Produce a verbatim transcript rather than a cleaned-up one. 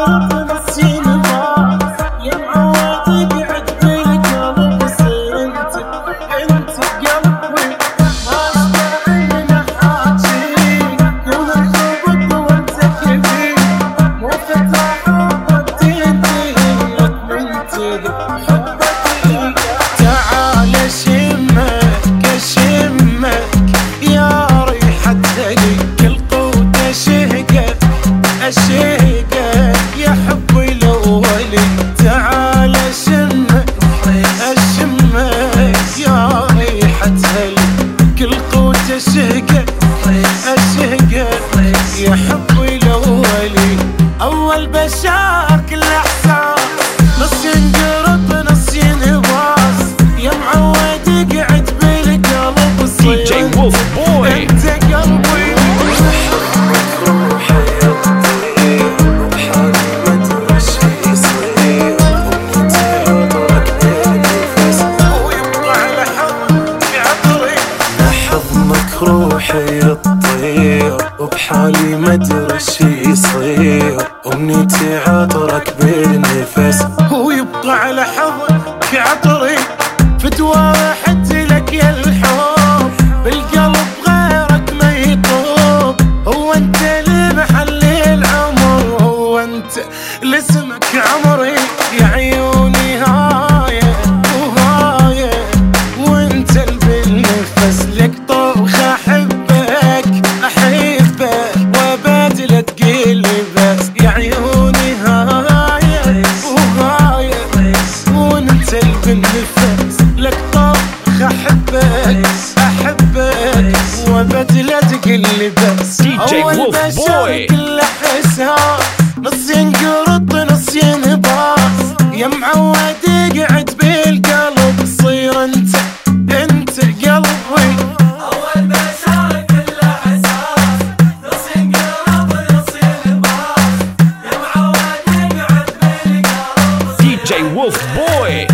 يا حبي الاولي اول بشار كل احساس، نص ينقرب نص ينباس، يا معود يقعد بالقلب صير دي جي وولف بوي. انت قلبي روحي يطير وبحالي ما ادري شي يصير، وانت عطرك بنفس ويبقى على حضنك عطري، لحضنك روحي يطير وبحالي ما ادري شي يصير، امنيتي عطرك بالنفس ويبقى على حضنك عطري، فتوى حد لك يا الحب بالقلب غيرك ما يطوب، هو انت لمحل العمر، هو انت لاسمك عمري، يا عيوني هايه وهايه وانت اللي بالنفس، لك طوخ احبك احبك وابد لا تقيلي بس، يا عيوني هايه وهايه وانت اللي بالنفس، لك طوخ احبك احبك وابد لا تقيلي بس. دي جي وولف بوي. كل احساس نص ينقرض نص ينباس، يا معود يقعد بالقلب صير انت انت قلبي اول ما شارك الاحساس، نص ينقرض نص ينباس، يا معود يقعد بالقلب دي جي وولف بوي.